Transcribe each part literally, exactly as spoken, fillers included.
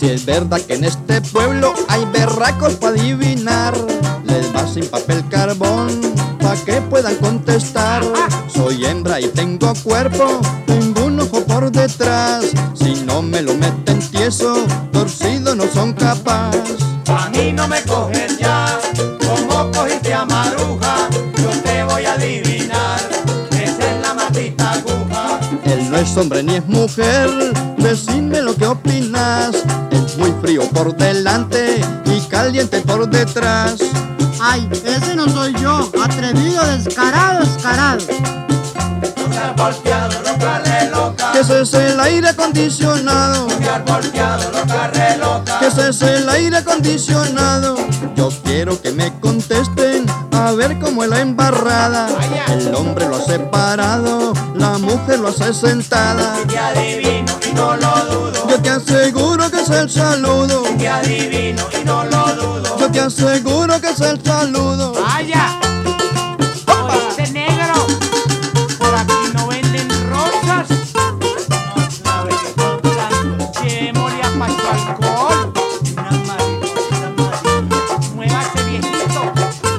Si es verdad que en este pueblo hay berracos para adivinar, les va sin papel carbón pa' que puedan contestar. Soy hembra y tengo cuerpo, tengo un ojo por detrás. Si no me lo meten tieso, torcido no son capaz. A mí no me coges ya, como cogiste a Maruja, yo te voy a adivinar, esa es la maldita aguja. Él no es hombre ni es mujer, decime lo que opinas. Es muy frío por delante y caliente por detrás. Ay, ese no soy yo, atrevido, descarado, descarado. No seas volteado, loca, re loca. Que ese es el aire acondicionado. No seas volteado, loca, re loca. Que ese es el aire acondicionado. Yo quiero que me contesten a ver cómo es la embarrada. El hombre lo hace parado, la mujer lo hace sentada. Te adivino y no lo dudo. Yo te aseguro que es el saludo. Te adivino y no lo dudo. Yo te aseguro que es el saludo. ¡Vaya! ¡Oíste, negro! Por aquí no venden rosas. No sabe que con tanto chémole a pacho alcohol. Una mariposa, mariposa. Muévase, viejito.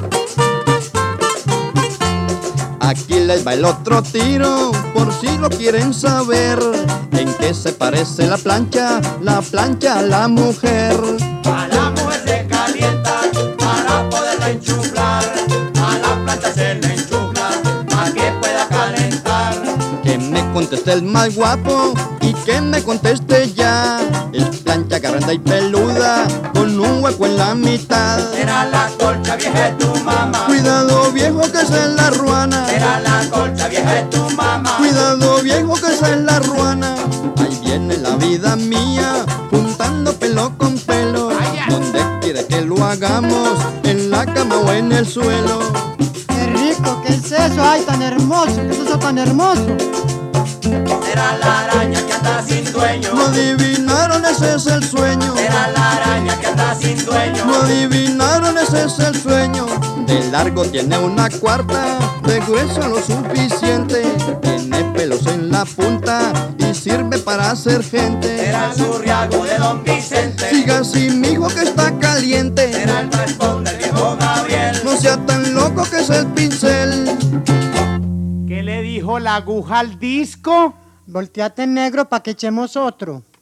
Aquí les va el otro tiro, por si lo quieren saber. ¿En qué se parece la plancha, la plancha a la mujer? A la mujer se calienta para poderla enchuflar. A la planta se le enchufla para que pueda calentar. Que me conteste el más guapo y que me conteste ya. Es plancha grande y peluda con un hueco en la mitad. Era la colcha vieja de tu mamá. Cuidado viejo que esa es la ruana. Era la colcha vieja de tu mamá. Cuidado viejo que esa es la ruana. Ahí viene la vida mía, juntando pelo con pelo. Donde quiere que lo hagamos, en la cama o en el suelo. Qué rico, ¿qué es eso? Ay, tan hermoso, ¿qué es eso tan hermoso? Era la araña que anda sin dueño. No adivinaron, ese es el sueño. Era la araña que anda sin dueño. No adivinaron, ese es el sueño. De largo tiene una cuarta, de grueso lo suficiente. Tiene pelos en la punta y sirve para hacer gente. Era el surriago de don Vicente. Siga así, mijo, que está caliente. Era el raspón del viejo Gabriel. No sea tan loco que es el pincel. ¿Qué le dijo la aguja al disco? Volteate, negro, pa' que echemos otro.